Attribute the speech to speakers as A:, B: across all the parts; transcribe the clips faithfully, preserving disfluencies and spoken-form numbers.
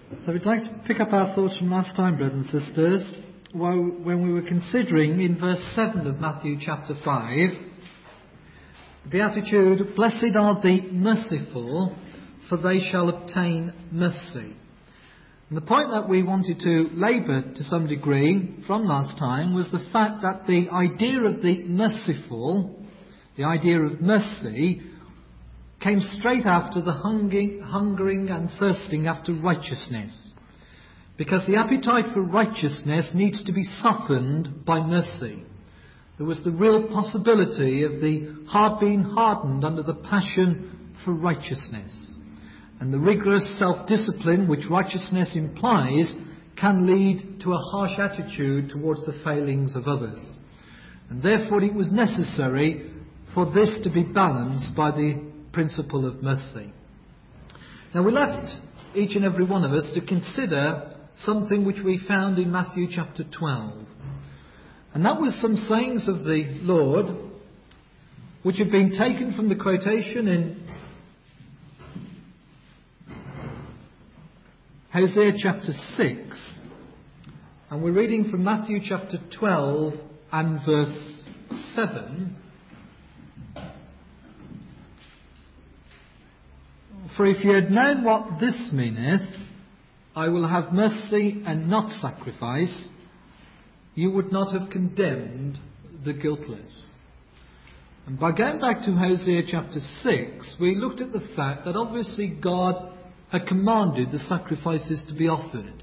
A: So we'd like to pick up our thoughts from last time, brothers and sisters, while, when we were considering in verse seven of Matthew chapter five, the beatitude, "Blessed are the merciful, for they shall obtain mercy." And the point that we wanted to labour to some degree from last time was the fact that the idea of the merciful, the idea of mercy, came straight after the hungering, hungering and thirsting after righteousness. Because the appetite for righteousness needs to be softened by mercy. There was the real possibility of the heart being hardened under the passion for righteousness. And the rigorous self-discipline which righteousness implies can lead to a harsh attitude towards the failings of others. And therefore it was necessary for this to be balanced by the principle of mercy. Now we left each and every one of us to consider something which we found in Matthew chapter twelve. And that was some sayings of the Lord which had been taken from the quotation in Hosea chapter six. And we're reading from Matthew chapter twelve and verse seven. "For if ye had known what this meaneth, I will have mercy and not sacrifice, you would not have condemned the guiltless." And by going back to Hosea chapter six, we looked at the fact that obviously God had commanded the sacrifices to be offered.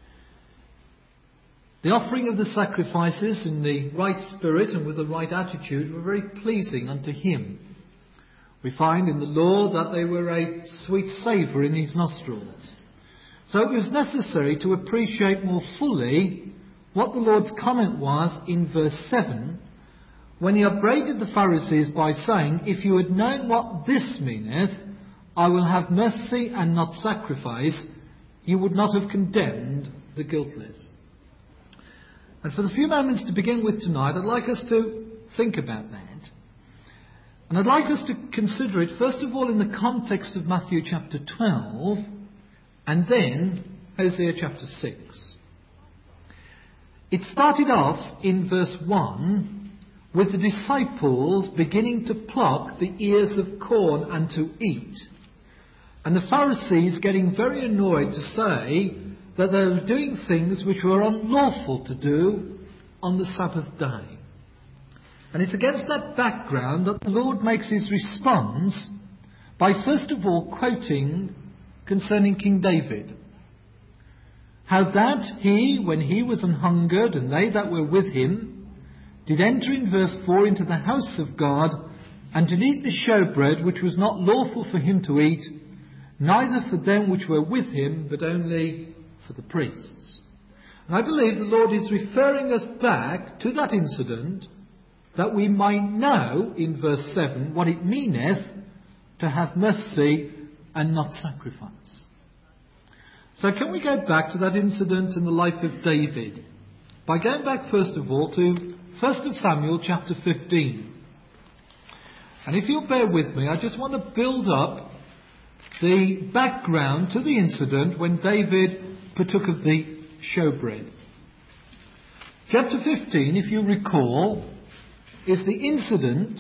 A: The offering of the sacrifices in the right spirit and with the right attitude were very pleasing unto Him. We find in the law that they were a sweet savour in His nostrils. So it was necessary to appreciate more fully what the Lord's comment was in verse seven, when He upbraided the Pharisees by saying, "If you had known what this meaneth, I will have mercy and not sacrifice, you would not have condemned the guiltless." And for the few moments to begin with tonight, I'd like us to think about that. And I'd like us to consider it, first of all, in the context of Matthew chapter twelve, and then Hosea chapter six. It started off in verse one with the disciples beginning to pluck the ears of corn and to eat. And the Pharisees getting very annoyed to say that they were doing things which were unlawful to do on the Sabbath day. And it's against that background that the Lord makes His response by first of all quoting concerning King David. How that he, when he was an hungered, and they that were with him, did enter in verse four into the house of God, and did eat the showbread which was not lawful for him to eat, neither for them which were with him, but only for the priests. And I believe the Lord is referring us back to that incident, that we might know in verse seven what it meaneth to have mercy and not sacrifice. So can we go back to that incident in the life of David by going back first of all to First Samuel chapter fifteen. And if you'll bear with me, I just want to build up the background to the incident when David partook of the showbread. Chapter fifteen, if you recall, is the incident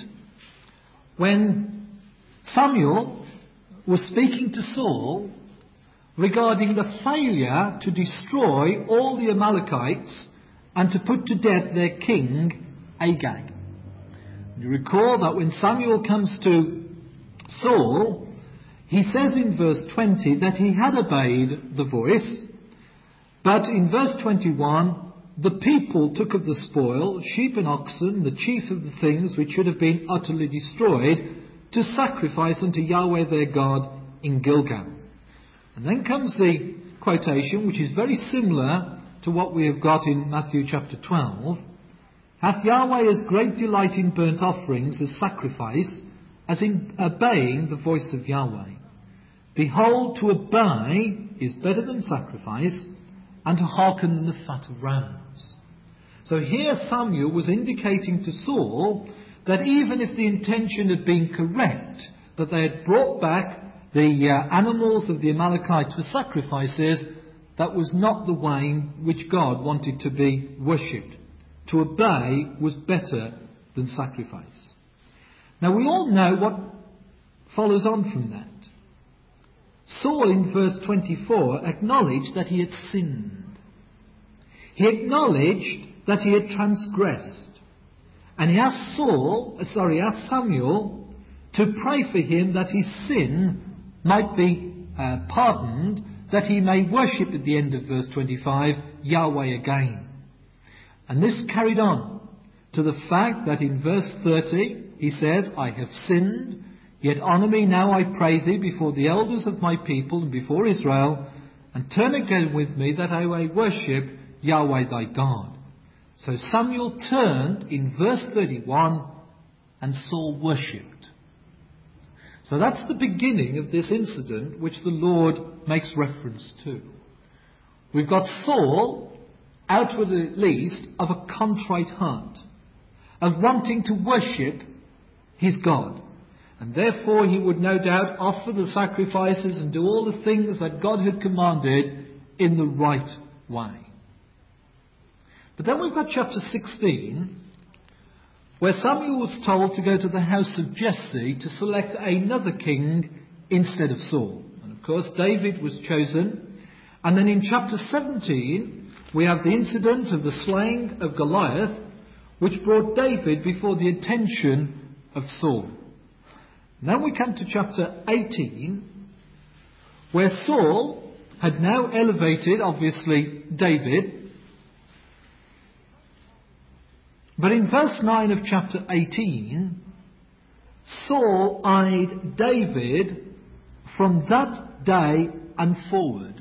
A: when Samuel was speaking to Saul regarding the failure to destroy all the Amalekites and to put to death their king, Agag. You recall that when Samuel comes to Saul, he says in verse twenty that he had obeyed the voice, but in verse twenty-one, the people took of the spoil, sheep and oxen, the chief of the things which should have been utterly destroyed, to sacrifice unto Yahweh their God in Gilgal. And then comes the quotation, which is very similar to what we have got in Matthew chapter twelve. "Hath Yahweh as great delight in burnt offerings as sacrifice, as in obeying the voice of Yahweh? Behold, to obey is better than sacrifice, and to hearken than the fat of rams." So here Samuel was indicating to Saul that even if the intention had been correct, that they had brought back the uh, animals of the Amalekites for sacrifices, that was not the way in which God wanted to be worshipped. To obey was better than sacrifice. Now we all know what follows on from that. Saul in verse twenty-four acknowledged that he had sinned. He acknowledged that he had transgressed. And he asked Saul, sorry, asked Samuel to pray for him that his sin might be uh, pardoned, that he may worship at the end of verse twenty-five, Yahweh again. And this carried on to the fact that in verse thirty he says, I have sinned, yet honour me now, I pray thee, before the elders of my people and before Israel, and turn again with me that I may worship Yahweh thy God. So Samuel turned in verse thirty-one and Saul worshipped. So that's the beginning of this incident which the Lord makes reference to. We've got Saul, outwardly at least, of a contrite heart, of wanting to worship his God. And therefore he would no doubt offer the sacrifices and do all the things that God had commanded in the right way. But then we've got chapter sixteen, where Samuel was told to go to the house of Jesse to select another king instead of Saul. And of course David was chosen. And then in chapter seventeen we have the incident of the slaying of Goliath, which brought David before the attention of Saul. And then we come to chapter eighteen, where Saul had now elevated, obviously, David. But in verse nine of chapter eighteen, Saul eyed David from that day and forward.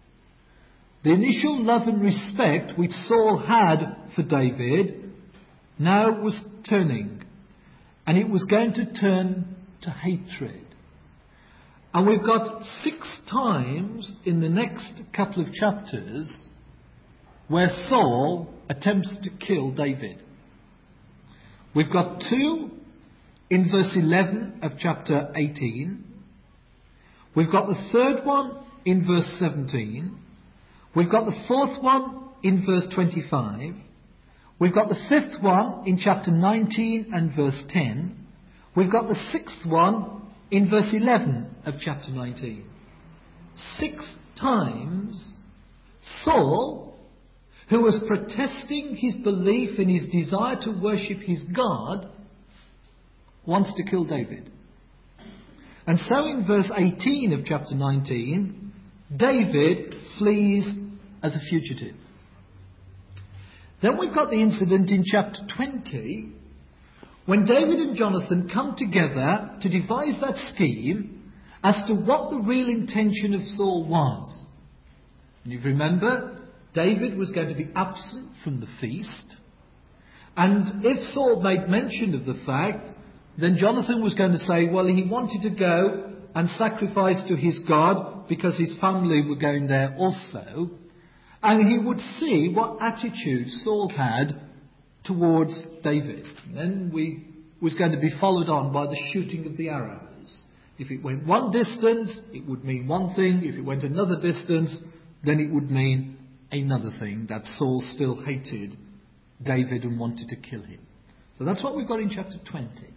A: The initial love and respect which Saul had for David now was turning, and it was going to turn to hatred. And we've got six times in the next couple of chapters where Saul attempts to kill David. We've got two in verse eleven of chapter eighteen. We've got the third one in verse seventeen. We've got the fourth one in verse twenty-five. We've got the fifth one in chapter nineteen and verse ten. We've got the sixth one in verse eleven of chapter nineteen. Six times Saul, who was protesting his belief in his desire to worship his God, wants to kill David. And so in verse eighteen of chapter nineteen, David flees as a fugitive. Then we've got the incident in chapter twenty, when David and Jonathan come together to devise that scheme as to what the real intention of Saul was. And you remember, David was going to be absent from the feast. And if Saul made mention of the fact, then Jonathan was going to say, well, he wanted to go and sacrifice to his God because his family were going there also. And he would see what attitude Saul had towards David. And then we was going to be followed on by the shooting of the arrows. If it went one distance, it would mean one thing. If it went another distance, then it would mean another thing, that Saul still hated David and wanted to kill him. So that's what we've got in chapter twenty.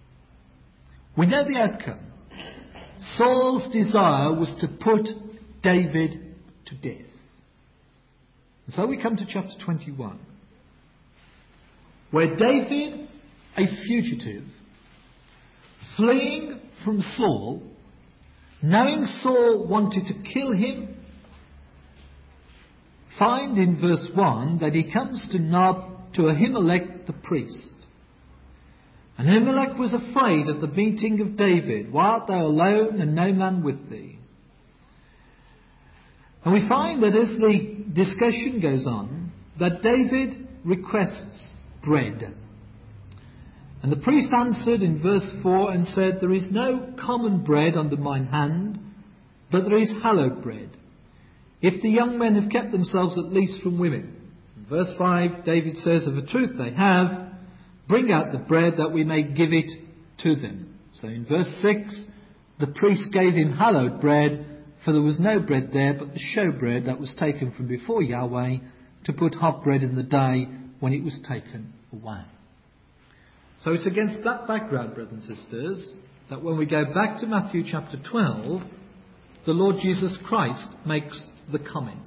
A: We know the outcome. Saul's desire was to put David to death. And so we come to chapter twenty-one, where David, a fugitive, fleeing from Saul, knowing Saul wanted to kill him, find in verse one that he comes to Nob, to Ahimelech the priest. And Ahimelech was afraid at the meeting of David. Why art thou alone and no man with thee? And we find that as the discussion goes on, that David requests bread. And the priest answered in verse four and said, there is no common bread under mine hand, but there is hallowed bread, if the young men have kept themselves at least from women. In verse five, David says, of a truth they have, bring out the bread that we may give it to them. So in verse six, the priest gave him hallowed bread, for there was no bread there but the showbread that was taken from before Yahweh to put hot bread in the day when it was taken away. So it's against that background, brothers and sisters, that when we go back to Matthew chapter twelve, the Lord Jesus Christ makes the comment.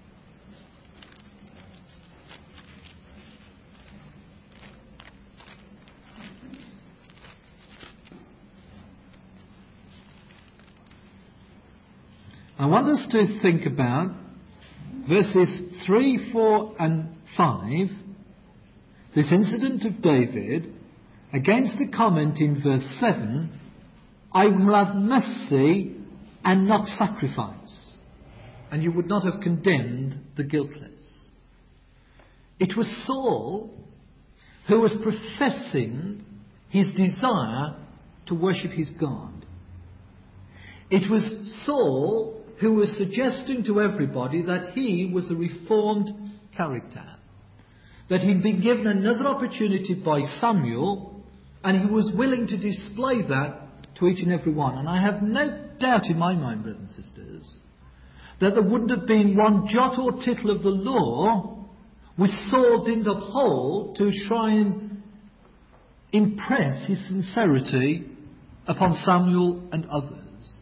A: I want us to think about verses three, four and five, this incident of David, against the comment in verse seven, I will have mercy and not sacrifice. And you would not have condemned the guiltless. It was Saul who was professing his desire to worship his God. It was Saul who was suggesting to everybody that he was a reformed character, that he'd been given another opportunity by Samuel, and he was willing to display that to each and every one. And I have no doubt in my mind, brothers and sisters, that there wouldn't have been one jot or tittle of the law which Saul didn't uphold to try and impress his sincerity upon Samuel and others.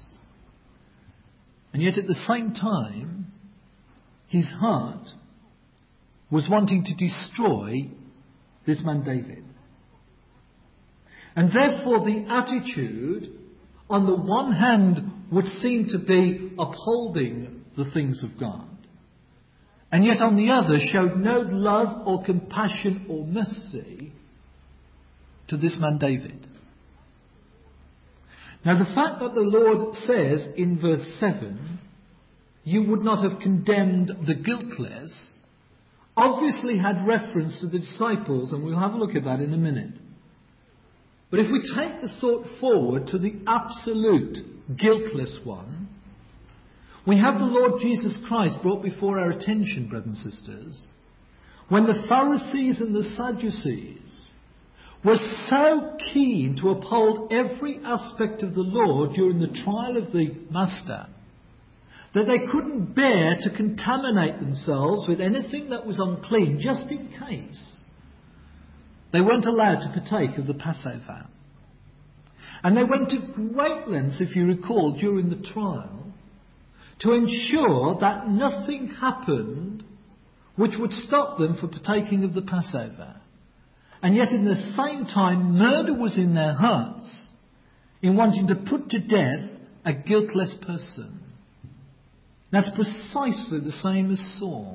A: And yet at the same time, his heart was wanting to destroy this man David. And therefore the attitude, on the one hand, would seem to be upholding the things of God, and yet on the other showed no love or compassion or mercy to this man David. Now the fact that the Lord says in verse seven, you would not have condemned the guiltless, obviously had reference to the disciples, and we'll have a look at that in a minute. But if we take the thought forward to the absolute guiltless one, we have the Lord Jesus Christ brought before our attention, brothers and sisters, when the Pharisees and the Sadducees were so keen to uphold every aspect of the law during the trial of the Master that they couldn't bear to contaminate themselves with anything that was unclean, just in case they weren't allowed to partake of the Passover. And they went to great lengths, if you recall, during the trial, to ensure that nothing happened which would stop them from partaking of the Passover. And yet in the same time, murder was in their hearts in wanting to put to death a guiltless person. That's precisely the same as Saul.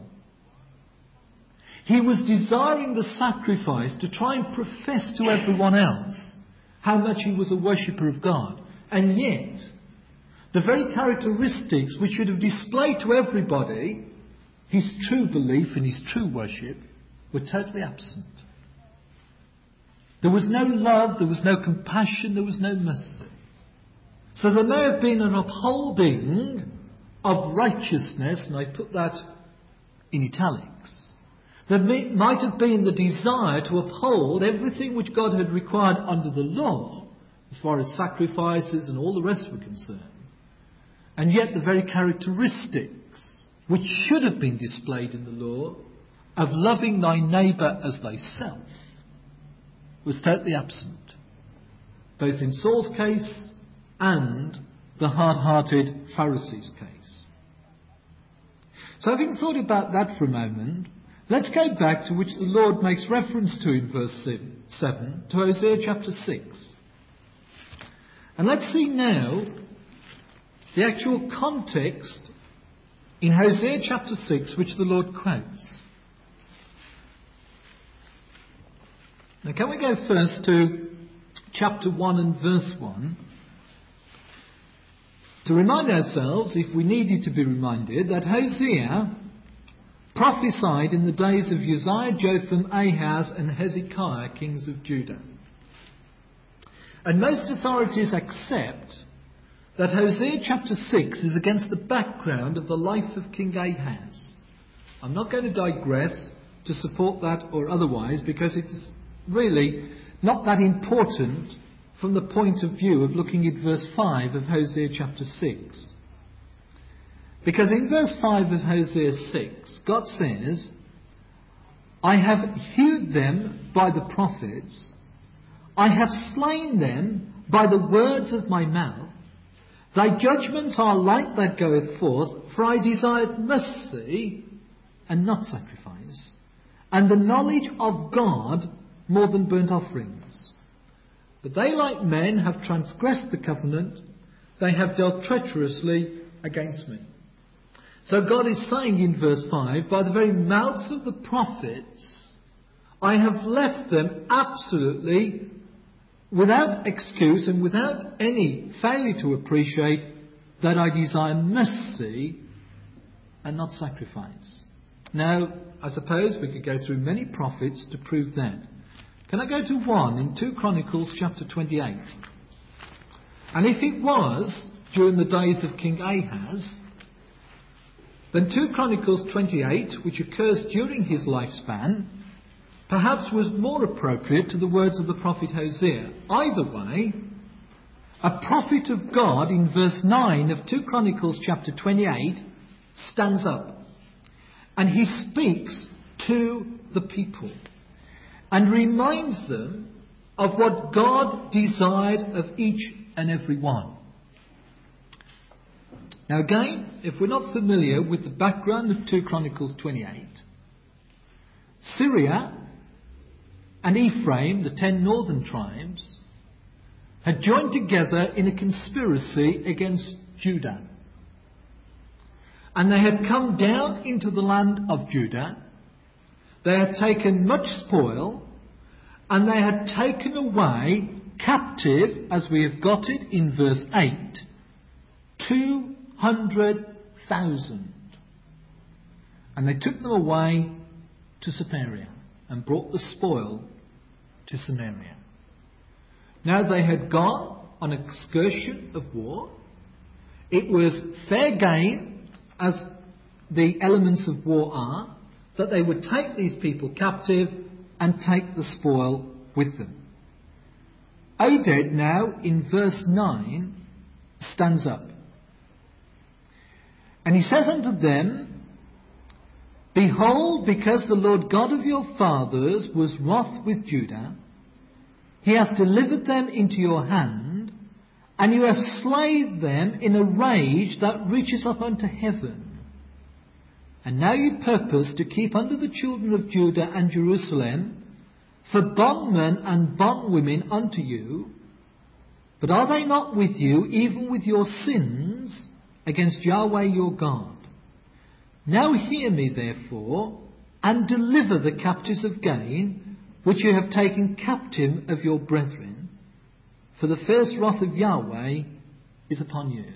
A: He was desiring the sacrifice to try and profess to everyone else how much he was a worshipper of God. And yet, the very characteristics which should have displayed to everybody his true belief and his true worship were totally absent. There was no love, there was no compassion, there was no mercy. So there may have been an upholding of righteousness, and I put that in italics. There may, might have been the desire to uphold everything which God had required under the law, as far as sacrifices and all the rest were concerned. And yet the very characteristics which should have been displayed in the law of loving thy neighbour as thyself was totally absent, both in Saul's case and the hard-hearted Pharisees' case. So having thought about that for a moment, let's go back to which the Lord makes reference to in verse seven, to Hosea chapter six. And let's see now the actual context in Hosea chapter six which the Lord quotes. Now can we go first to chapter one and verse one? To remind ourselves, if we needed to be reminded, that Hosea prophesied in the days of Uzziah, Jotham, Ahaz and Hezekiah, kings of Judah. And most authorities accept that Hosea chapter six is against the background of the life of King Ahaz. I'm not going to digress to support that or otherwise, because it is really not that important from the point of view of looking at verse five of Hosea chapter six. Because in verse five of Hosea six, God says, I have hewed them by the prophets, I have slain them by the words of my mouth. Thy judgments are light that goeth forth, for I desired mercy and not sacrifice, and the knowledge of God more than burnt offerings. But they, like men, have transgressed the covenant, they have dealt treacherously against me. So God is saying in verse five, by the very mouths of the prophets, I have left them absolutely without excuse and without any failure to appreciate that I desire mercy and not sacrifice. Now, I suppose we could go through many prophets to prove that. Can I go to one in two Chronicles chapter twenty-eight? And if it was during the days of King Ahaz, then two Chronicles twenty-eight, which occurs during his lifespan, perhaps was more appropriate to the words of the prophet Hosea. Either way, a prophet of God in verse nine of two Chronicles chapter twenty-eight stands up and he speaks to the people and reminds them of what God desired of each and every one. Now again, if we're not familiar with the background of two Chronicles twenty-eight, Syria and Ephraim, the ten northern tribes, had joined together in a conspiracy against Judah. And they had come down into the land of Judah. They had taken much spoil, and they had taken away captive, as we have got it in verse eight, two hundred thousand. And they took them away to Samaria and brought the spoil to Samaria. Now they had gone on an excursion of war. It was fair game, as the elements of war are, that they would take these people captive and take the spoil with them. Oded now in verse nine stands up. And he says unto them, Behold, because the Lord God of your fathers was wroth with Judah, he hath delivered them into your hand, and you have slain them in a rage that reaches up unto heaven. And now you purpose to keep under the children of Judah and Jerusalem for bondmen and bondwomen unto you. But are they not with you, even with your sins, against Yahweh your God? Now hear me, therefore, and deliver the captives of gain, which you have taken captive of your brethren, for the fierce wrath of Yahweh is upon you.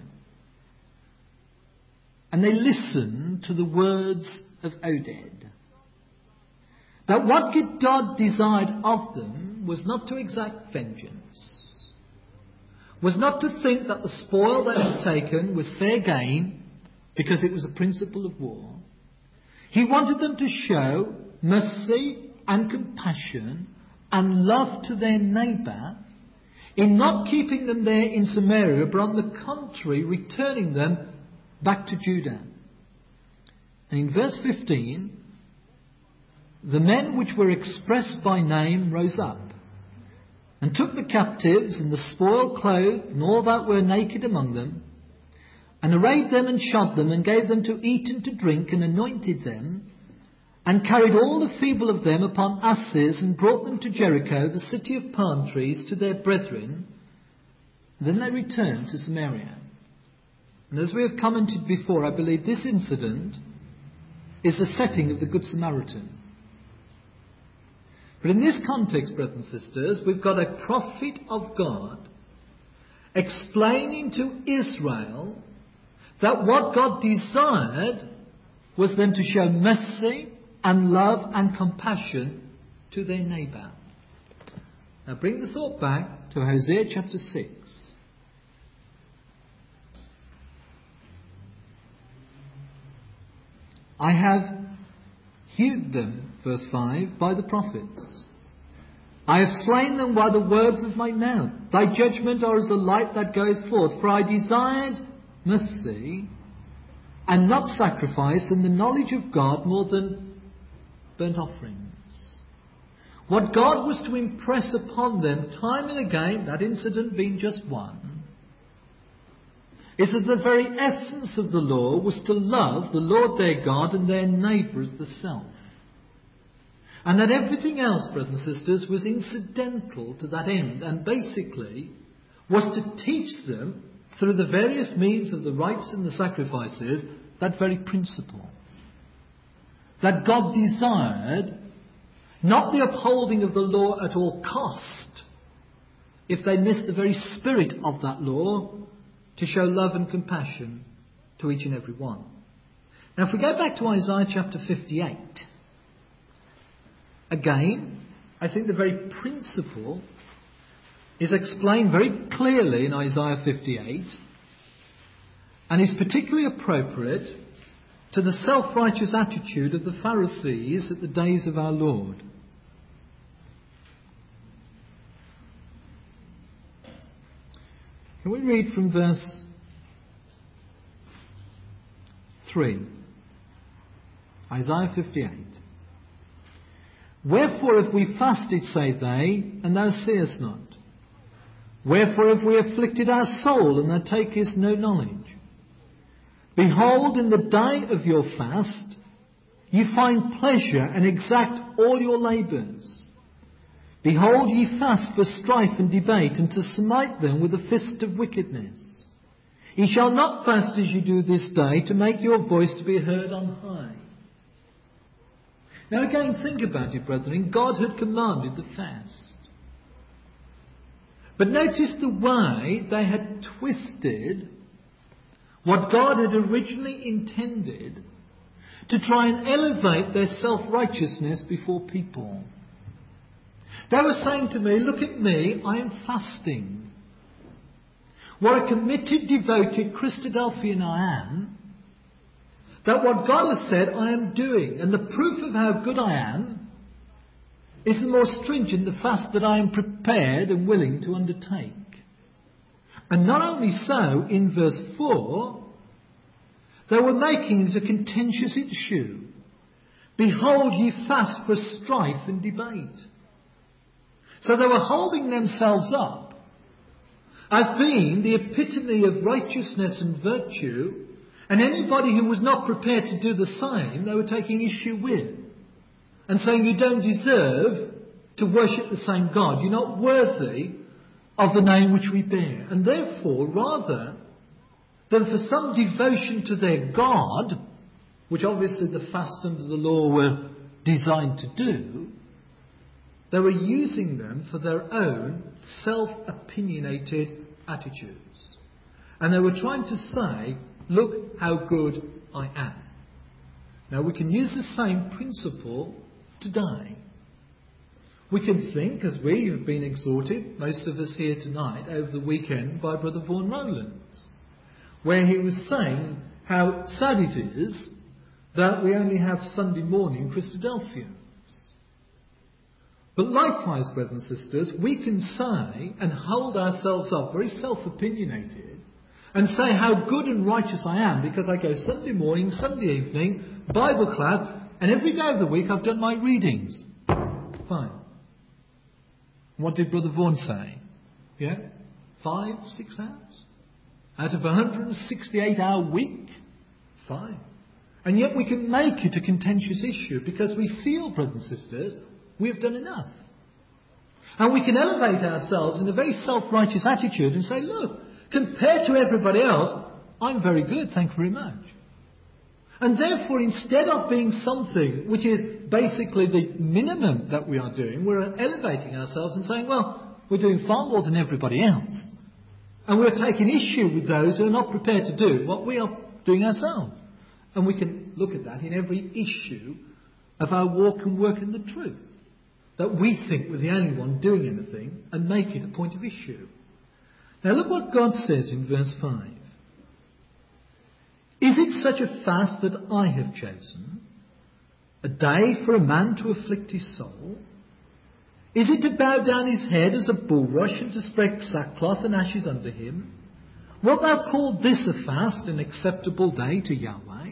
A: And they listened to the words of Oded. That what God desired of them was not to exact vengeance, was not to think that the spoil they had taken was fair gain, because it was a principle of war. He wanted them to show mercy and compassion and love to their neighbour in not keeping them there in Samaria, but on the contrary, returning them back to Judah. And in verse fifteen, the men which were expressed by name rose up, and took the captives and the spoil clothed and all that were naked among them, and arrayed them and shod them, and gave them to eat and to drink, and anointed them, and carried all the feeble of them upon asses, and brought them to Jericho, the city of palm trees, to their brethren. And then they returned to Samaria. And as we have commented before, I believe this incident is the setting of the Good Samaritan. But in this context, brothers and sisters, we've got a prophet of God explaining to Israel that what God desired was them to show mercy and love and compassion to their neighbour. Now bring the thought back to Hosea chapter six. I have hewed them, verse five, by the prophets. I have slain them by the words of my mouth. Thy judgment are as the light that goeth forth. For I desired mercy and not sacrifice, and the knowledge of God more than burnt offerings. What God was to impress upon them time and again, that incident being just one, is that the very essence of the law was to love the Lord their God and their neighbour as the self. And that everything else, brothers and sisters, was incidental to that end, and basically was to teach them, through the various means of the rites and the sacrifices, that very principle. That God desired not the upholding of the law at all cost, if they missed the very spirit of that law, to show love and compassion to each and every one. Now if we go back to Isaiah chapter fifty-eight, again, I think the very principle is explained very clearly in Isaiah fifty-eight, and is particularly appropriate to the self-righteous attitude of the Pharisees at the days of our Lord. Can we read from verse three? Isaiah fifty-eight. Wherefore have we fasted, say they, and thou seest not? Wherefore have we afflicted our soul, and thou takest no knowledge? Behold, in the day of your fast, ye find pleasure, and exact all your labours. Behold, ye fast for strife and debate, and to smite them with a fist of wickedness. Ye shall not fast as ye do this day, to make your voice to be heard on high. Now again, think about it, brethren. God had commanded the fast. But notice the way they had twisted what God had originally intended to try and elevate their self-righteousness before people. They were saying to me, look at me, I am fasting. What a committed, devoted Christadelphian I am, that what God has said I am doing. And the proof of how good I am is the more stringent the fast that I am prepared and willing to undertake. And not only so, in verse four, they were making it a contentious issue. Behold, ye fast for strife and debate. So they were holding themselves up as being the epitome of righteousness and virtue, and anybody who was not prepared to do the same, they were taking issue with. And saying, you don't deserve to worship the same God. You're not worthy of the name which we bear. And therefore, rather than for some devotion to their God, which obviously the fast under the law were designed to do, they were using them for their own self-opinionated attitudes. And they were trying to say, look how good I am. Now we can use the same principle today. We can think, as we have been exhorted, most of us here tonight, over the weekend by Brother Vaughan Rowlands, where he was saying how sad it is that we only have Sunday morning Christadelphians. But likewise, brothers and sisters, we can say and hold ourselves up very self-opinionated and say how good and righteous I am because I go Sunday morning, Sunday evening, Bible class, and every day of the week I've done my readings. Fine. What did Brother Vaughan say? Yeah? Five, six hours? Out of a one hundred sixty-eight hour week? Fine. And yet we can make it a contentious issue because we feel, brothers and sisters, we have done enough. And we can elevate ourselves in a very self-righteous attitude and say, look, compared to everybody else, I'm very good, thank you very much. And therefore, instead of being something which is basically the minimum that we are doing, we're elevating ourselves and saying, well, we're doing far more than everybody else. And we're taking issue with those who are not prepared to do what we are doing ourselves. And we can look at that in every issue of our walk and work in the truth. That we think we're the only one doing anything and make it a point of issue. Now look what God says in verse five. Is it such a fast that I have chosen? A day for a man to afflict his soul? Is it to bow down his head as a bulrush and to spread sackcloth and ashes under him? Wilt thou call this a fast, an acceptable day to Yahweh?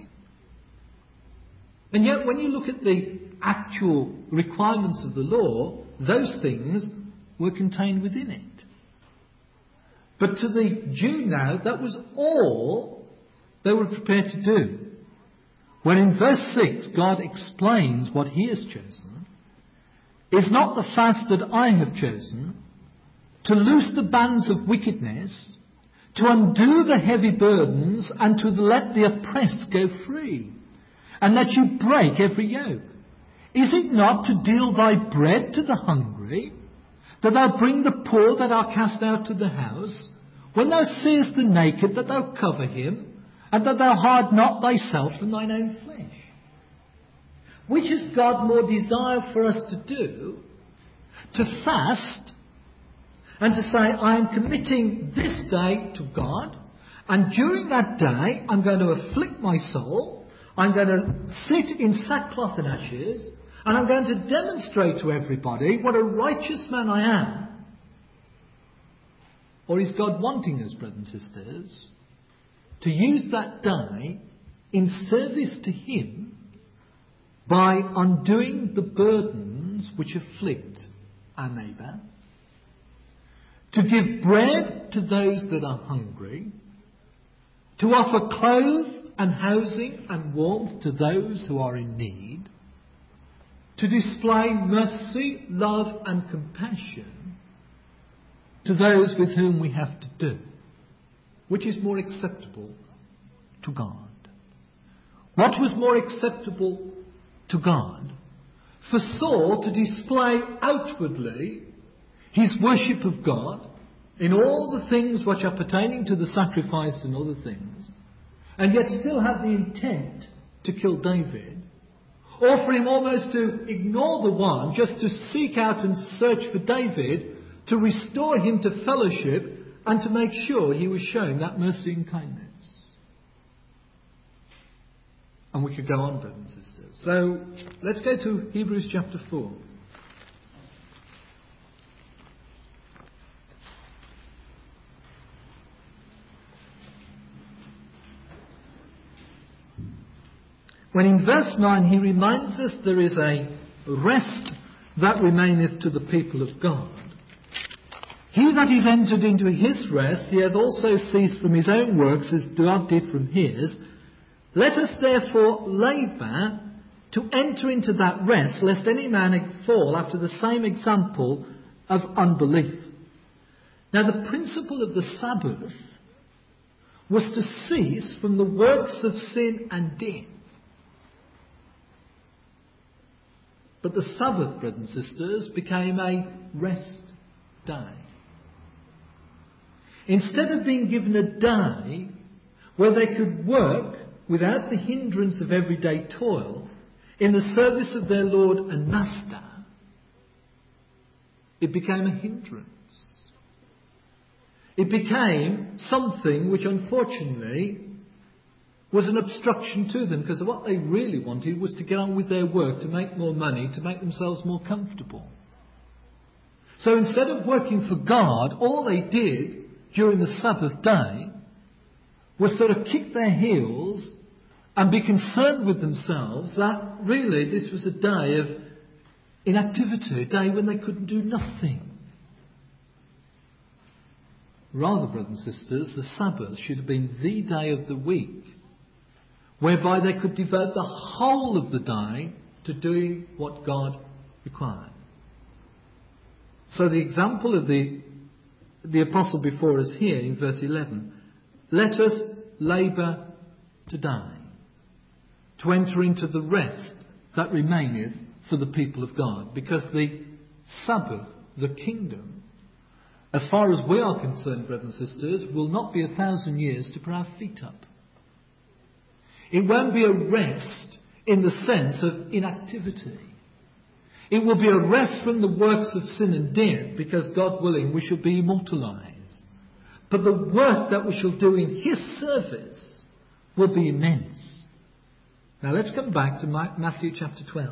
A: And yet when you look at the actual requirements of the law, those things were contained within it. But to the Jew now, that was all they were prepared to do. When in verse six God explains what he has chosen, is not the fast that I have chosen, to loose the bands of wickedness, to undo the heavy burdens, and to let the oppressed go free, and that you break every yoke. Is it not to deal thy bread to the hungry, that thou bring the poor that are cast out to the house, when thou seest the naked, that thou cover him, and that thou hide not thyself from thine own flesh? Which has God more desire for us to do? To fast, and to say, I am committing this day to God, and during that day I'm going to afflict my soul, I'm going to sit in sackcloth and ashes, and I'm going to demonstrate to everybody what a righteous man I am? Or is God wanting us, brothers and sisters, to use that day in service to Him by undoing the burdens which afflict our neighbour, to give bread to those that are hungry, to offer clothes and housing and warmth to those who are in need, to display mercy, love and compassion to those with whom we have to do? Which is more acceptable to God? What was more acceptable to God? For Saul to display outwardly his worship of God in all the things which are pertaining to the sacrifice and other things, and yet still have the intent to kill David, or for him almost to ignore the one, just to seek out and search for David, to restore him to fellowship, and to make sure he was shown that mercy and kindness. And we could go on, brothers and sisters. So let's go to Hebrews chapter four. When in verse nine he reminds us there is a rest that remaineth to the people of God. He that is entered into his rest, he hath also ceased from his own works as God did from his. Let us therefore labour to enter into that rest, lest any man fall after the same example of unbelief. Now the principle of the Sabbath was to cease from the works of sin and death. But the Sabbath, brothers and sisters, became a rest day. Instead of being given a day where they could work without the hindrance of everyday toil in the service of their Lord and Master, it became a hindrance. It became something which unfortunately was an obstruction to them, because what they really wanted was to get on with their work, to make more money, to make themselves more comfortable. So instead of working for God, all they did during the Sabbath day was sort of kick their heels and be concerned with themselves that really this was a day of inactivity, a day when they couldn't do nothing. Rather, brothers and sisters, the Sabbath should have been the day of the week whereby they could devote the whole of the day to doing what God required. So the example of the, the apostle before us here in verse eleven, let us labour today to enter into the rest that remaineth for the people of God. Because the Sabbath, the kingdom, as far as we are concerned, brothers and sisters, will not be a thousand years to put our feet up. It won't be a rest in the sense of inactivity. It will be a rest from the works of sin and death, because God willing we shall be immortalized. But the work that we shall do in His service will be immense. Now let's come back to Matthew chapter twelve.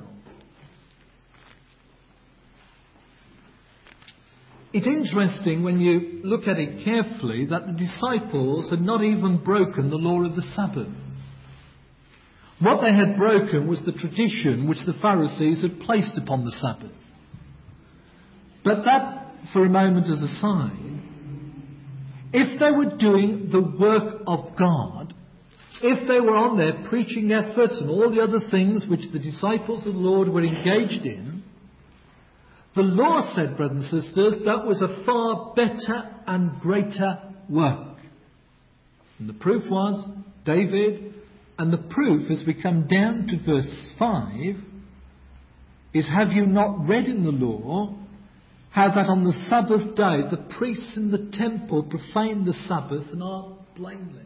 A: It's interesting when you look at it carefully that the disciples had not even broken the law of the Sabbath. What they had broken was the tradition which the Pharisees had placed upon the Sabbath. But that, for a moment as a sign, if they were doing the work of God, if they were on their preaching efforts and all the other things which the disciples of the Lord were engaged in, the law said, brothers and sisters, that was a far better and greater work. And the proof was David, and the proof, as we come down to verse five, is, have you not read in the law how that on the Sabbath day the priests in the temple profane the Sabbath and are blameless?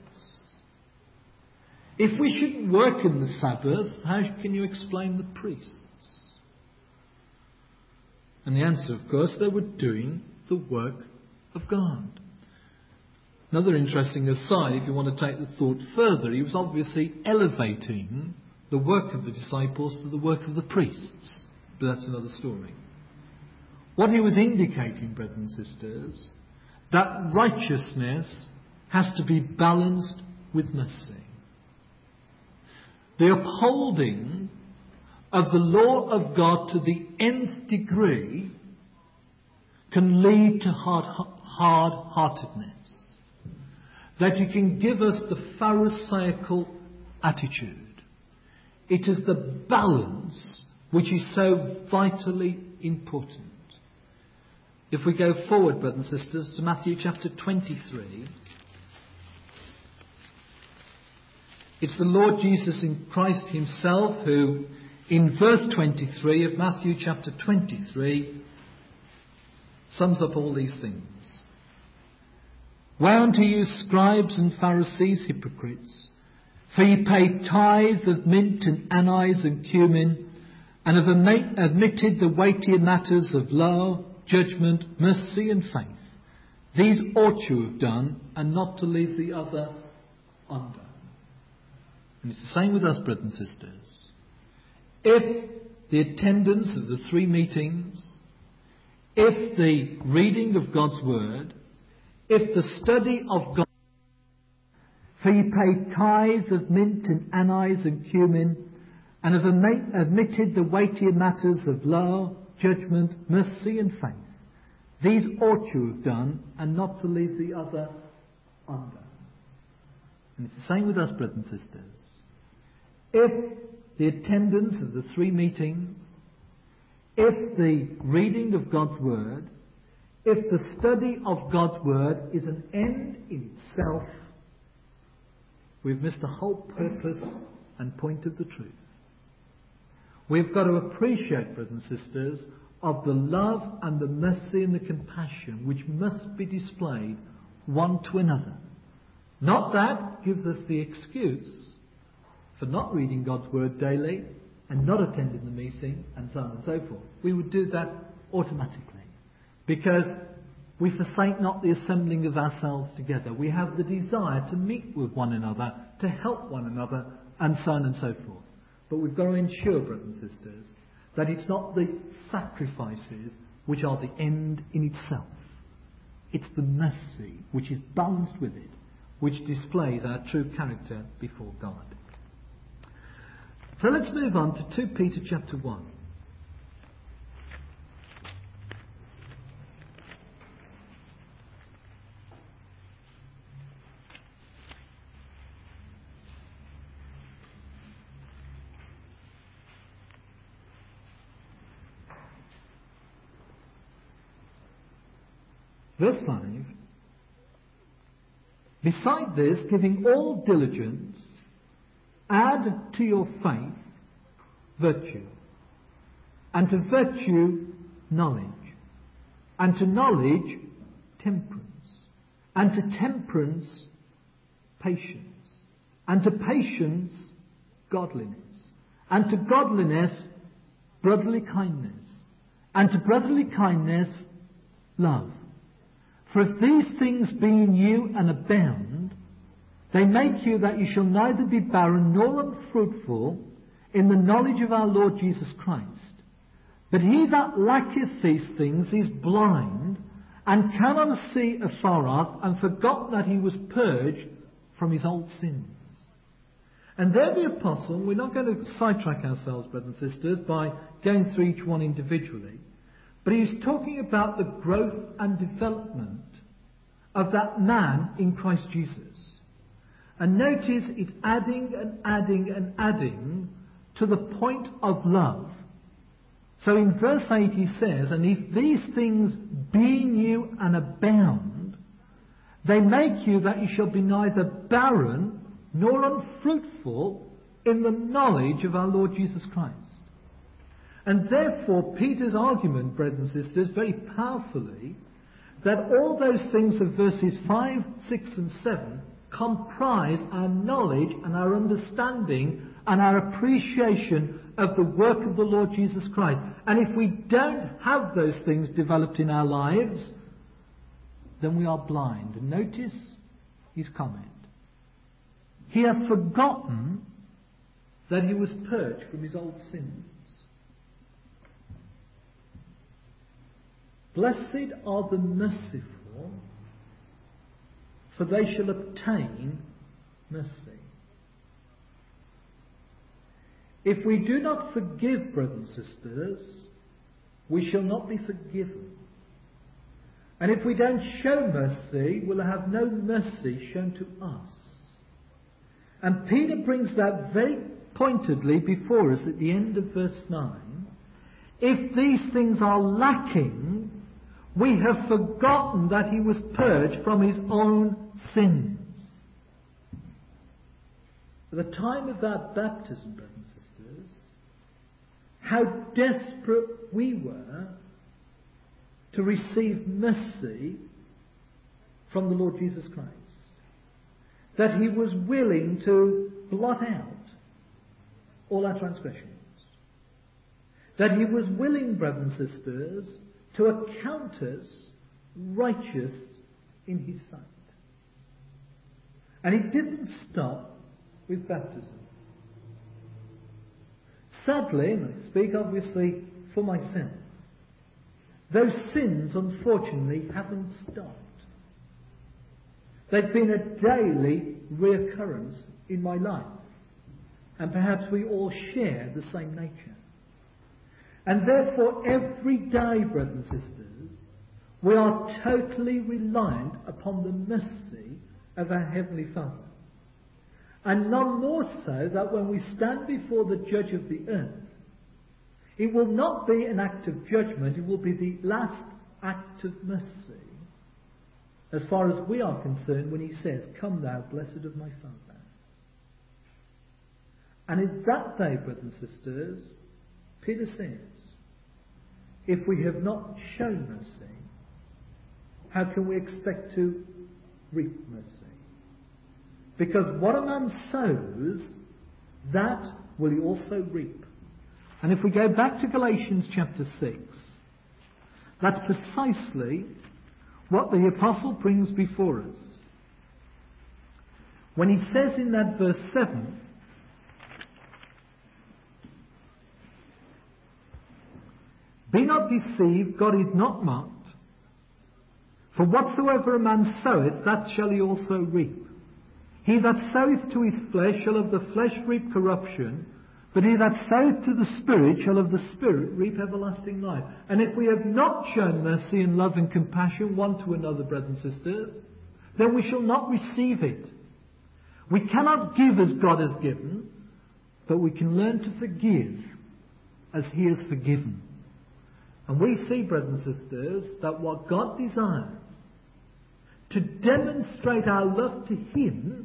A: If we shouldn't work in the Sabbath, how can you explain the priests? And the answer, of course, they were doing the work of God. Another interesting aside, if you want to take the thought further, he was obviously elevating the work of the disciples to the work of the priests. But that's another story. What he was indicating, brothers and sisters, that righteousness has to be balanced with mercy. The upholding of the law of God to the nth degree can lead to hard, hard-heartedness. That it can give us the Pharisaical attitude. It is the balance which is so vitally important. If we go forward, brothers and sisters, to Matthew chapter twenty-three, it's the Lord Jesus in Christ himself who, in verse twenty-three of Matthew chapter twenty-three, sums up all these things. Woe unto you, scribes and Pharisees, hypocrites, for ye pay tithe of mint and anise and cumin, and have omitted the weightier matters of law, judgment, mercy and faith. These ought you have done, and not to leave the other undone. And it's the same with us, brothers and sisters. If the attendance of the three meetings, if the reading of God's Word, if the study of God, for ye pay tithe of mint and anise and cumin, and have omitted the weightier matters of law, judgment, mercy and faith. These ought you have done, and not to leave the other undone. And it's the same with us, brothers and sisters. If the attendance of the three meetings, if the reading of God's Word, if the study of God's Word is an end in itself, we've missed the whole purpose and point of the truth. We've got to appreciate, brothers and sisters, of the love and the mercy and the compassion which must be displayed one to another. Not that gives us the excuse for not reading God's Word daily and not attending the meeting and so on and so forth. We would do that automatically because we forsake not the assembling of ourselves together. We have the desire to meet with one another, to help one another, and so on and so forth. But we've got to ensure, brothers and sisters, that it's not the sacrifices which are the end in itself. It's the mercy which is balanced with it, which displays our true character before God. So let's move on to Second Peter chapter one. Verse five, beside this, giving all diligence, add to your faith virtue, and to virtue knowledge, and to knowledge temperance, and to temperance patience, and to patience godliness, and to godliness brotherly kindness, and to brotherly kindness love. For if these things be in you and abound, they make you that you shall neither be barren nor unfruitful in the knowledge of our Lord Jesus Christ. But he that lacketh these things is blind, and cannot see afar off, and forgot that he was purged from his old sins. And there the apostle, we're not going to sidetrack ourselves, brothers and sisters, by going through each one individually, but he's talking about the growth and development of that man in Christ Jesus. And notice it's adding and adding and adding to the point of love. So in verse eight he says, and if these things be in you and abound, they make you that you shall be neither barren nor unfruitful in the knowledge of our Lord Jesus Christ. And therefore Peter's argument, brothers and sisters, very powerfully, that all those things of verses five, six and seven comprise our knowledge and our understanding and our appreciation of the work of the Lord Jesus Christ. And if we don't have those things developed in our lives, then we are blind. And notice his comment. He had forgotten that he was purged from his old sins. Blessed are the merciful, for they shall obtain mercy. If we do not forgive, brothers and sisters, we shall not be forgiven. And if we don't show mercy, we'll have no mercy shown to us. And Peter brings that very pointedly before us at the end of verse nine. If these things are lacking, we have forgotten that he was purged from his own sins. At the time of our baptism, brothers and sisters, how desperate we were to receive mercy from the Lord Jesus Christ. That he was willing to blot out all our transgressions. That he was willing, brothers and sisters, to account us righteous in his sight. And it didn't stop with baptism. Sadly, and I speak obviously for myself, those sins unfortunately haven't stopped. They've been a daily reoccurrence in my life. And perhaps we all share the same nature. And therefore, every day, brothers and sisters, we are totally reliant upon the mercy of our Heavenly Father. And none more so that when we stand before the Judge of the earth, it will not be an act of judgment, it will be the last act of mercy, as far as we are concerned, when he says, "Come thou, blessed of my Father." And in that day, brothers and sisters, Peter says, if we have not shown mercy, how can we expect to reap mercy? Because what a man sows, that will he also reap. And if we go back to Galatians chapter six, that's precisely what the apostle brings before us. When he says in that verse seven, "Be not deceived, God is not mocked. For whatsoever a man soweth, that shall he also reap. He that soweth to his flesh shall of the flesh reap corruption, but he that soweth to the Spirit shall of the Spirit reap everlasting life." And if we have not shown mercy and love and compassion one to another, brothers and sisters, then we shall not receive it. We cannot give as God has given, but we can learn to forgive as he has forgiven. And we see, brothers and sisters, that what God desires to demonstrate our love to him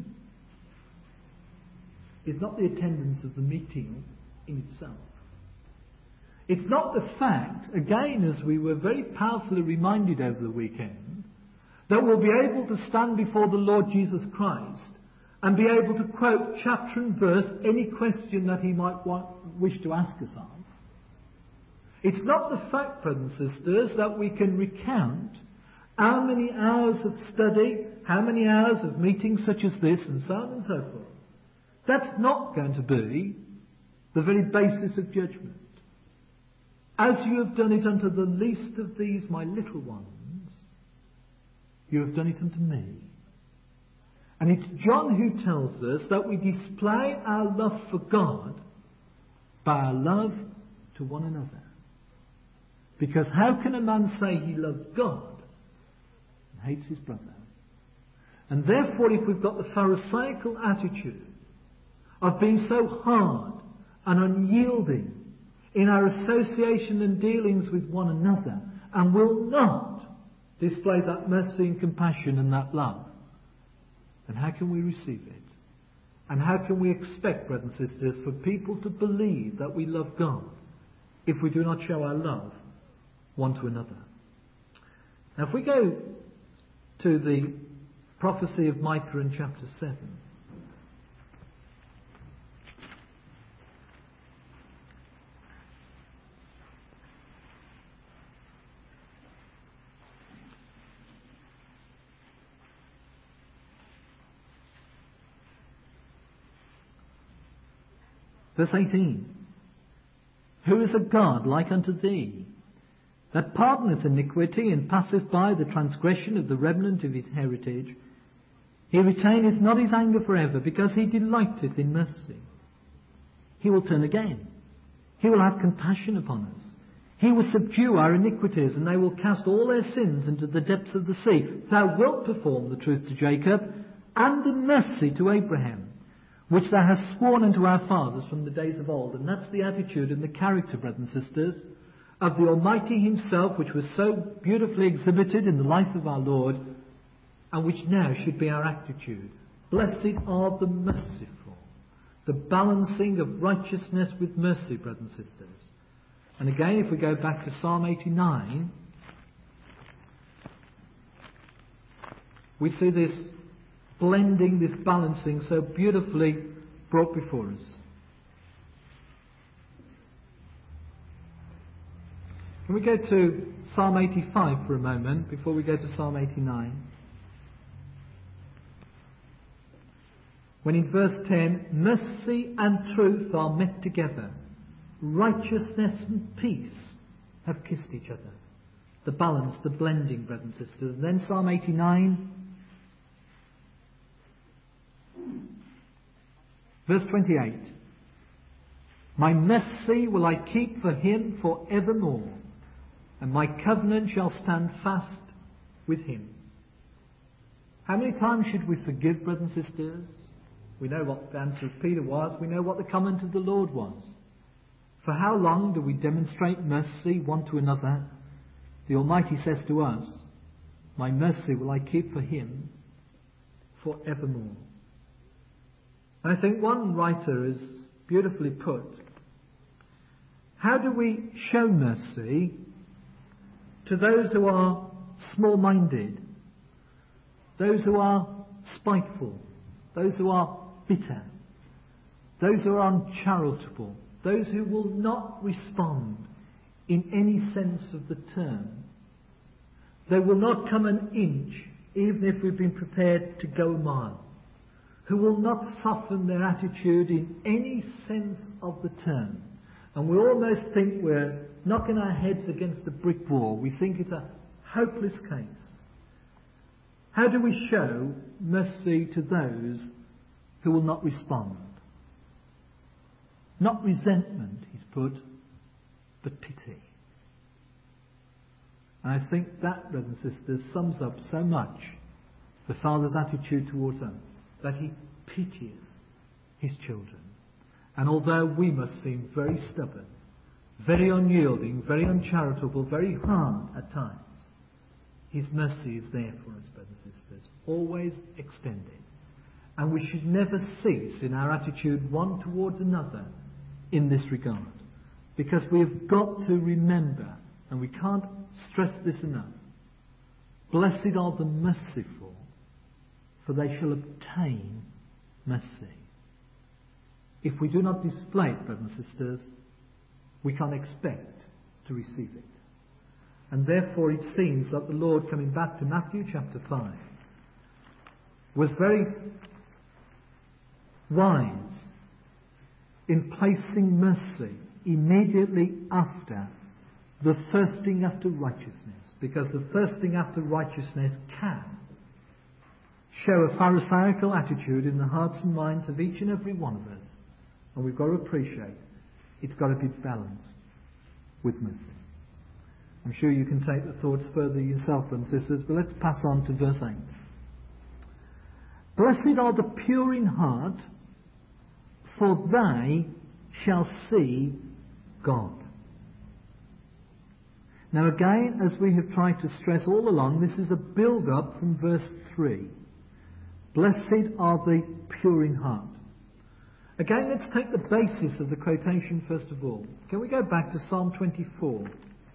A: is not the attendance of the meeting in itself. It's not the fact, again, as we were very powerfully reminded over the weekend, that we'll be able to stand before the Lord Jesus Christ and be able to quote chapter and verse any question that he might want, wish to ask us on. It's not the fact, brothers and sisters, that we can recount how many hours of study, how many hours of meetings such as this, and so on and so forth. That's not going to be the very basis of judgment. As you have done it unto the least of these, my little ones, you have done it unto me. And it's John who tells us that we display our love for God by our love to one another. Because how can a man say he loves God and hates his brother? And therefore, if we've got the Pharisaical attitude of being so hard and unyielding in our association and dealings with one another, and will not display that mercy and compassion and that love, then how can we receive it? And how can we expect, brothers and sisters, for people to believe that we love God if we do not show our love one to another? Now, if we go to the prophecy of Micah in chapter seven, verse eighteen, who is a God like unto thee, that pardoneth iniquity, and passeth by the transgression of the remnant of his heritage? He retaineth not his anger for ever, because he delighteth in mercy. He will turn again. He will have compassion upon us. He will subdue our iniquities, and they will cast all their sins into the depths of the sea. Thou wilt perform the truth to Jacob, and the mercy to Abraham, which thou hast sworn unto our fathers from the days of old. And that's the attitude and the character, brothers and sisters, of the Almighty himself, which was so beautifully exhibited in the life of our Lord, and which now should be our attitude. Blessed are the merciful, the balancing of righteousness with mercy, brothers and sisters. And again, if we go back to Psalm eighty-nine, we see this blending, this balancing so beautifully brought before us. Can we go to Psalm eighty-five for a moment before we go to Psalm eighty-nine? When in verse ten, mercy and truth are met together, righteousness and peace have kissed each other. The balance, the blending, brothers and sisters. And then Psalm eighty-nine, verse twenty-eight. My mercy will I keep for him for evermore, and my covenant shall stand fast with him. How many times should we forgive, brothers and sisters? We know what the answer of Peter was. We know what the comment of the Lord was. For how long do we demonstrate mercy one to another? The Almighty says to us, my mercy will I keep for him for evermore. And I think one writer has beautifully put, how do we show mercy to those who are small-minded, those who are spiteful, those who are bitter, those who are uncharitable, those who will not respond in any sense of the term? They will not come an inch, even if we've been prepared to go a mile. Who will not soften their attitude in any sense of the term. And we almost think we're knocking our heads against a brick wall. We think it's a hopeless case. How do we show mercy to those who will not respond? Not resentment, he's put, but pity. And I think that, brothers and sisters, sums up so much the Father's attitude towards us, that he pitieth his children. And although we must seem very stubborn, very unyielding, very uncharitable, very hard at times, his mercy is there for us, brothers and sisters, always extended. And we should never cease in our attitude one towards another in this regard. Because we've got to remember, and we can't stress this enough, blessed are the merciful, for they shall obtain mercy. If we do not display it, brothers and sisters, we can't expect to receive it. And therefore it seems that the Lord, coming back to Matthew chapter five, was very wise in placing mercy immediately after the thirsting after righteousness, because the thirsting after righteousness can show a pharisaical attitude in the hearts and minds of each and every one of us. And we've got to appreciate it's got to be balanced with mercy. I'm sure you can take the thoughts further yourself, brothers and sisters, but let's pass on to verse eight. Blessed are the pure in heart, for they shall see God. Now again, as we have tried to stress all along, this is a build-up from verse three. Blessed are the pure in heart. Again, let's take the basis of the quotation first of all. Can we go back to Psalm twenty-four?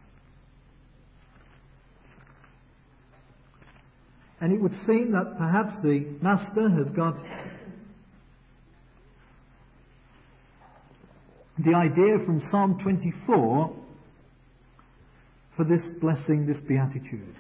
A: And it would seem that perhaps the Master has got the idea from Psalm twenty-four for this blessing, this beatitude.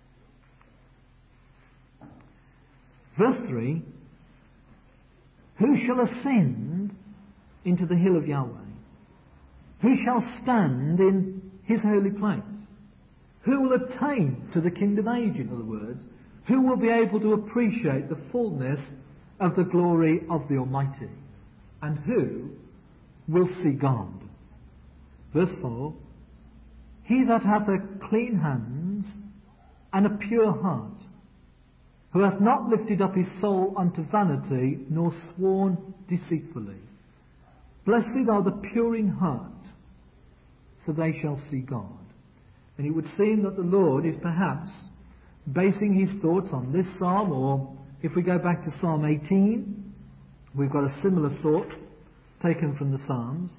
A: Verse three, who shall ascend into the hill of Yahweh? Who shall stand in his holy place? Who will attain to the kingdom age, in other words? Who will be able to appreciate the fullness of the glory of the Almighty? And who will see God? Verse four, he that hath a clean hands and a pure heart, who hath not lifted up his soul unto vanity, nor sworn deceitfully. Blessed are the pure in heart, for they shall see God. And it would seem that the Lord is perhaps basing his thoughts on this psalm, or if we go back to Psalm eighteen, we've got a similar thought taken from the Psalms,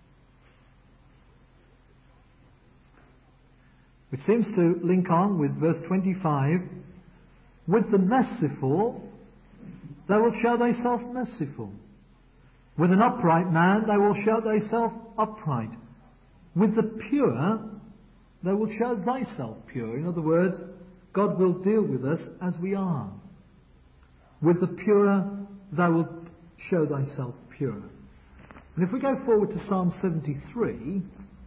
A: which seems to link on with verse twenty-five. With the merciful, they will show thyself merciful. With an upright man, they will show thyself upright. With the pure, they will show thyself pure. In other words, God will deal with us as we are. With the pure, thou wilt show thyself pure. And if we go forward to Psalm seventy-three,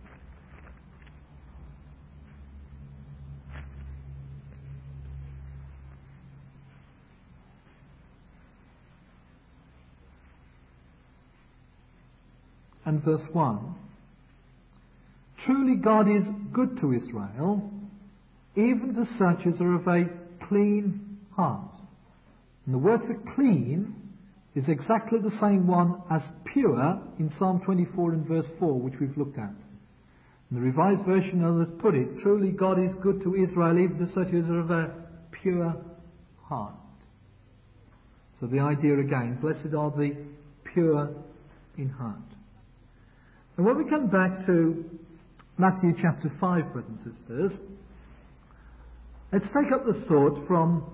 A: and verse one, truly God is good to Israel, even to such as are of a clean heart. And the word for clean is exactly the same one as pure in Psalm twenty-four and verse four, which we've looked at. In the Revised Version has put it, truly God is good to Israel, even to such as are of a pure heart. So the idea again, blessed are the pure in heart. And when we come back to Matthew chapter five, brothers and sisters, let's take up the thought from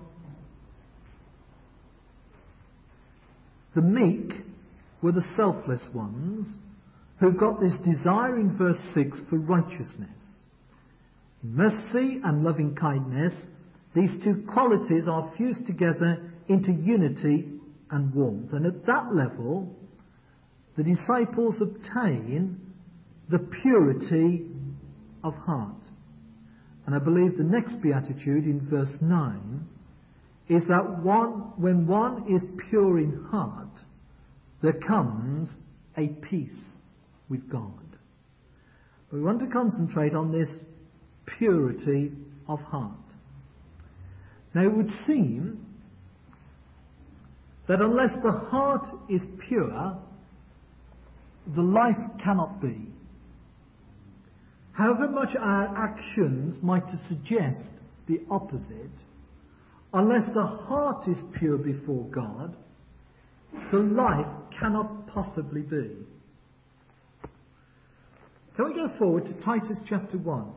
A: the meek were the selfless ones who've got this desire in verse six for righteousness. Mercy and loving kindness, these two qualities are fused together into unity and warmth. And at that level, the disciples obtain the purity of heart. And I believe the next beatitude in verse nine is that one, when one is pure in heart, there comes a peace with God. We want to concentrate on this purity of heart. Now it would seem that unless the heart is pure, the life cannot be. However much our actions might suggest the opposite, unless the heart is pure before God, the life cannot possibly be. Can we go forward to Titus chapter one?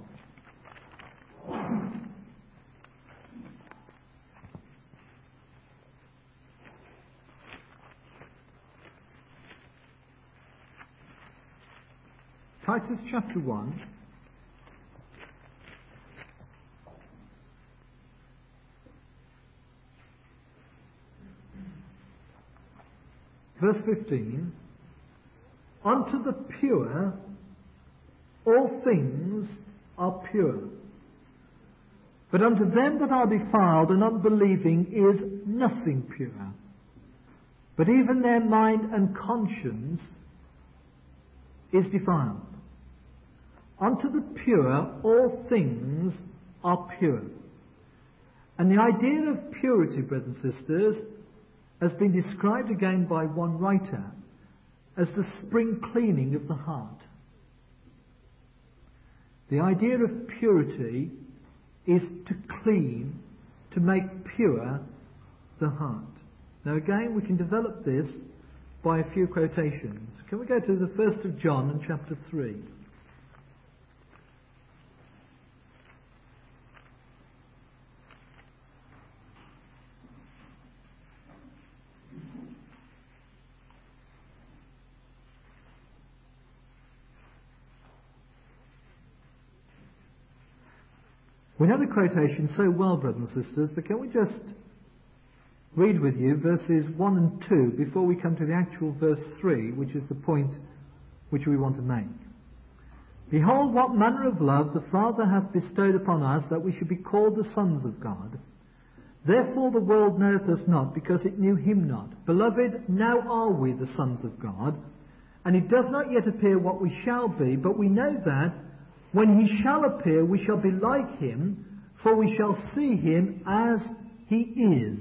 A: Titus chapter one. Verse fifteen. Unto the pure all things are pure,
B: But unto them that are defiled and unbelieving is nothing pure. But even their mind and conscience is defiled. Unto the pure all things are pure. And the idea of purity, brothers and sisters, has been described again by one writer as the spring cleaning of the heart. The idea of purity is to clean, to make pure the heart. Now again, we can develop this by a few quotations. Can we go to the first of John and chapter three? We know the quotation so well, brothers and sisters, but can we just read with you verses one and two before we come to the actual verse three, which is the point which we want to make. Behold, what manner of love the Father hath bestowed upon us, that we should be called the sons of God. Therefore the world knoweth us not, because it knew him not. Beloved, now are we the sons of God, and it doth not yet appear what we shall be, but we know that when he shall appear, we shall be like him, for we shall see him as he is.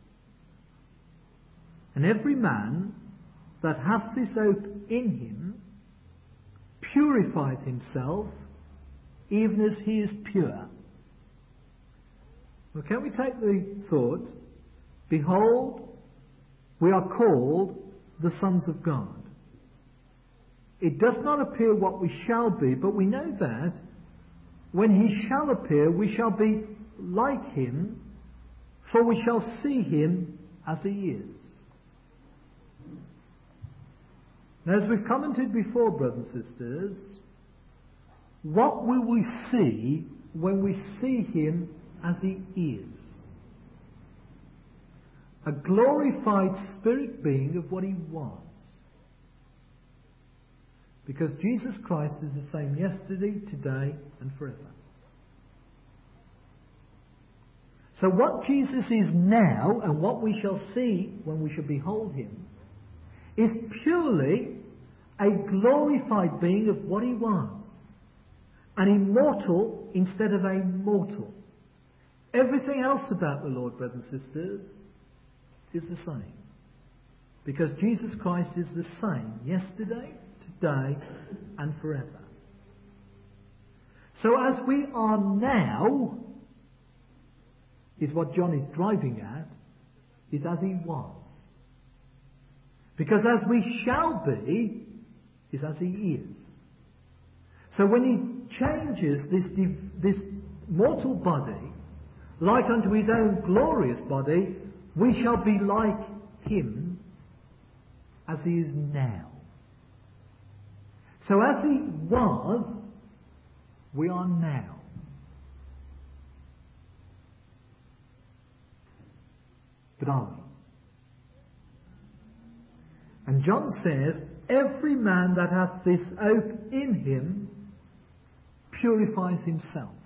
B: And every man that hath this hope in him purifieth himself, even as he is pure. Well, can we take the thought, behold, we are called the sons of God. It does not appear what we shall be, but we know that when he shall appear, we shall be like him, for we shall see him as he is. Now, as we've commented before, brothers and sisters, what will we see when we see him as he is? A glorified spirit being of what he was. Because Jesus Christ is the same yesterday, today, and forever. So what Jesus is now, and what we shall see when we shall behold him, is purely a glorified being of what he was. An immortal instead of a mortal. Everything else about the Lord, brothers and sisters, is the same. Because Jesus Christ is the same yesterday, today, and forever. So as we are now, is what John is driving at, is as he was. Because as we shall be, is as he is. So when he changes this, this mortal body, like unto his own glorious body, we shall be like him as he is now. So as he was, we are now. But are we? And John says, every man that hath this hope in him purifies himself,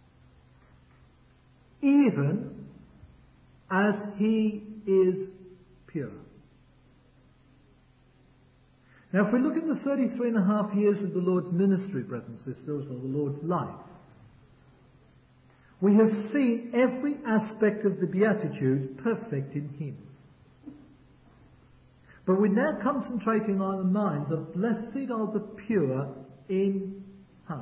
B: even as he is pure. Now, if we look at the thirty-three and a half years of the Lord's ministry, brothers and sisters, or the Lord's life, we have seen every aspect of the Beatitudes perfect in him. But we're now concentrating on the minds of blessed are the pure in heart.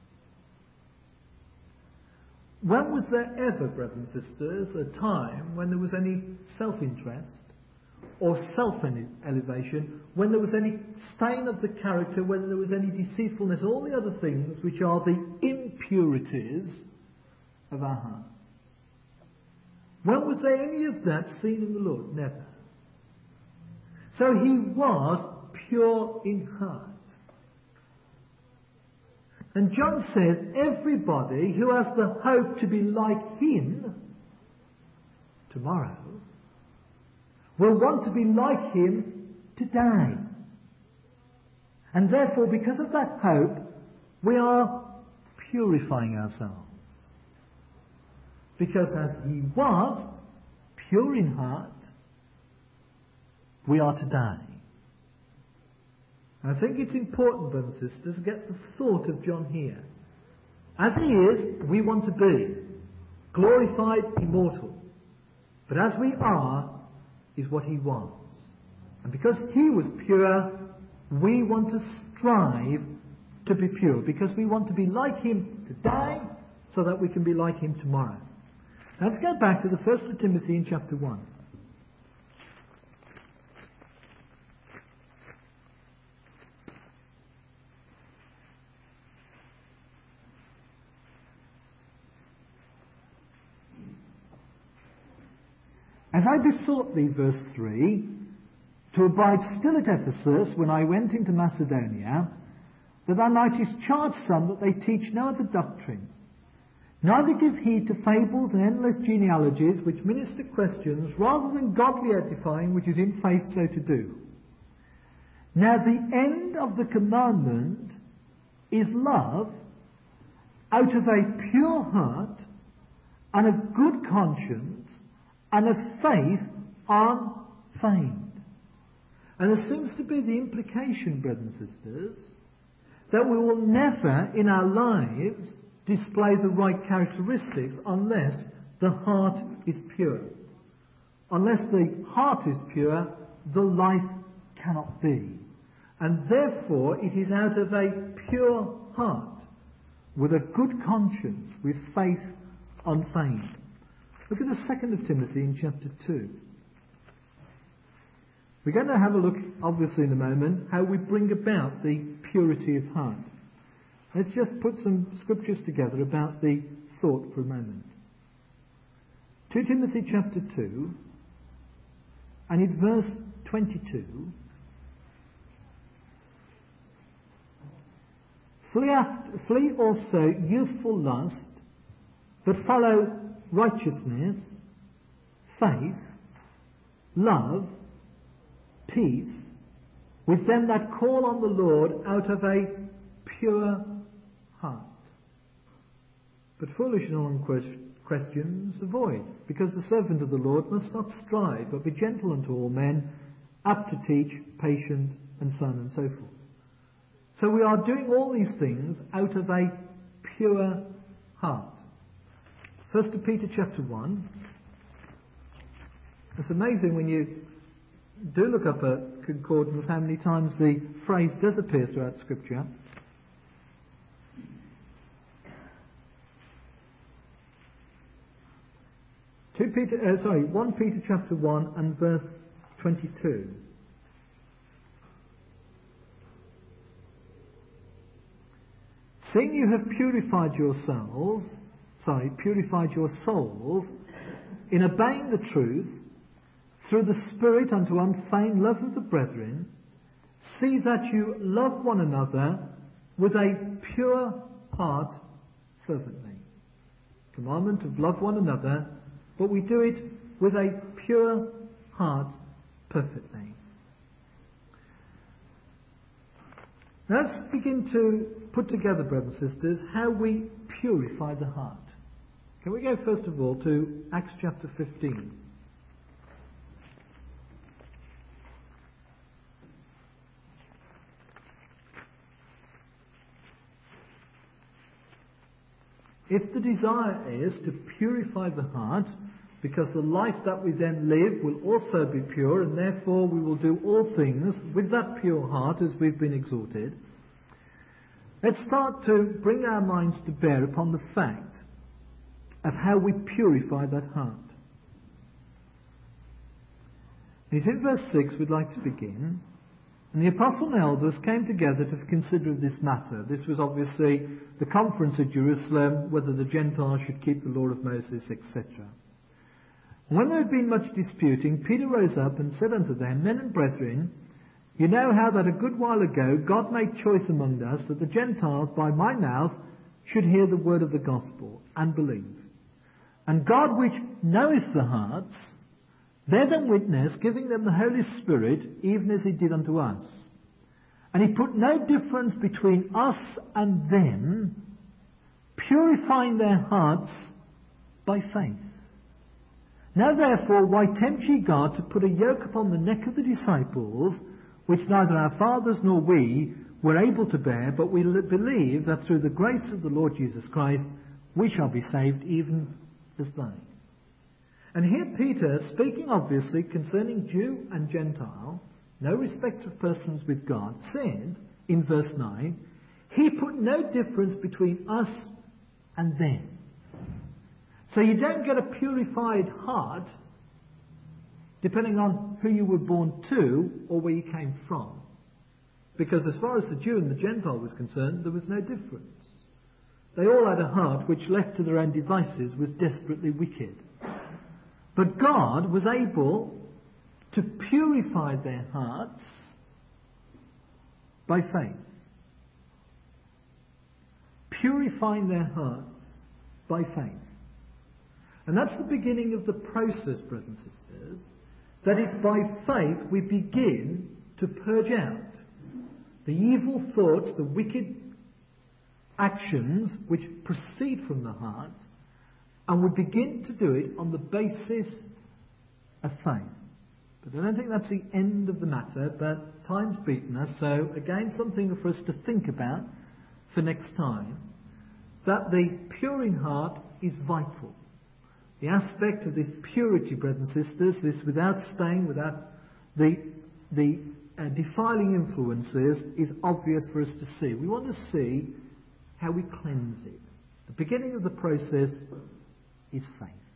B: When was there ever, brothers and sisters, a time when there was any self-interest or self-elevation, when there was any stain of the character, when there was any deceitfulness, all the other things which are the impurities of our hearts? When was there any of that seen in the Lord? Never. So he was pure in heart. And John says everybody who has the hope to be like him tomorrow will want to be like him today. And therefore, because of that hope, we are purifying ourselves. because as he was pure in heart, we are today. I think it's important, brothers and sisters, to get the thought of John here. As he is, we want to be glorified, immortal. But as we are, is what he was. And because he was pure, we want to strive to be pure, because we want to be like him today, so that we can be like him tomorrow. Now let's go back to the First Timothy in chapter one. As I besought thee, verse three, to abide still at Ephesus when I went into Macedonia, that thou mightest charge some that they teach no other doctrine, neither give heed to fables and endless genealogies which minister questions, rather than godly edifying, which is in faith so to do. Now the end of the commandment is love out of a pure heart and a good conscience and a faith unfeigned. And there seems to be the implication, brothers and sisters, that we will never in our lives display the right characteristics unless the heart is pure. Unless the heart is pure, the life cannot be. And therefore it is out of a pure heart, with a good conscience, with faith unfeigned. Look at the second of Timothy in chapter two. We're going to have a look, obviously in a moment, how we bring about the purity of heart. Let's just put some scriptures together about the thought for a moment. Second Timothy chapter two, and in verse twenty-two, Flee, after, flee also youthful lust, but follow righteousness, faith, love, peace, with them that call on the Lord out of a pure heart. But foolish and long questions avoid, because the servant of the Lord must not strive, but be gentle unto all men, apt to teach, patient, and so on and so forth. So we are doing all these things out of a pure heart. First Peter chapter one. It's amazing when you do look up a concordance how many times the phrase does appear throughout Scripture. Two Peter, uh, sorry, First Peter chapter one and verse twenty-two. Seeing you have purified yourselves, sorry, purified your souls in obeying the truth through the Spirit unto unfeigned love of the brethren, see that you love one another with a pure heart fervently. Commandment of love one another, but we do it with a pure heart perfectly. Let's begin to put together, brothers and sisters, how we purify the heart. Can we go first of all to Acts chapter fifteen? If the desire is to purify the heart, because the life that we then live will also be pure, and therefore we will do all things with that pure heart as we've been exhorted, let's start to bring our minds to bear upon the fact of how we purify that heart. It's in verse six we'd like to begin. And the apostle and elders came together to consider this matter. This was obviously the conference at Jerusalem, whether the Gentiles should keep the law of Moses, et cetera. And when there had been much disputing, Peter rose up and said unto them, Men and brethren, you know how that a good while ago God made choice among us that the Gentiles by my mouth should hear the word of the gospel and believe. And God, which knoweth the hearts, bare them witness, giving them the Holy Spirit, even as he did unto us. And he put no difference between us and them, purifying their hearts by faith. Now therefore, why tempt ye God to put a yoke upon the neck of the disciples, which neither our fathers nor we were able to bear, but we believe that through the grace of the Lord Jesus Christ we shall be saved even as they. And here Peter, speaking obviously concerning Jew and Gentile, no respect of persons with God, said in verse nine, he put no difference between us and them. So you don't get a purified heart depending on who you were born to or where you came from. Because as far as the Jew and the Gentile was concerned, there was no difference. They all had a heart which, left to their own devices, was desperately wicked. But God was able to purify their hearts by faith. Purifying their hearts by faith. And that's the beginning of the process, brothers and sisters, that it's by faith we begin to purge out the evil thoughts, the wicked actions which proceed from the heart, and we begin to do it on the basis of faith. But I don't think that's the end of the matter, but time's beaten us, so again something for us to think about for next time, that the pure in heart is vital. The aspect of this purity, brothers and sisters, this without stain, without the, the uh, defiling influences, is obvious for us to see. We want to see how we cleanse it. The beginning of the process is faith.